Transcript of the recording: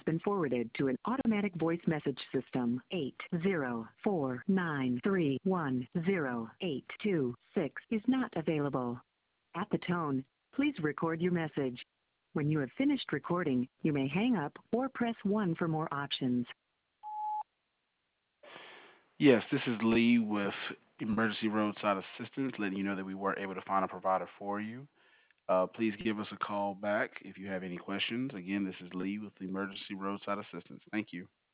been forwarded to an automatic voice message system. 80493108226 is not available. At the tone, please record your message. When you have finished recording, you may hang up or press 1 for more options. Yes, this is Lee with Emergency Roadside Assistance, letting you know that we were able to find a provider for you. Please give us a call back if you have any questions. Again, this is Lee with Emergency Roadside Assistance. Thank you.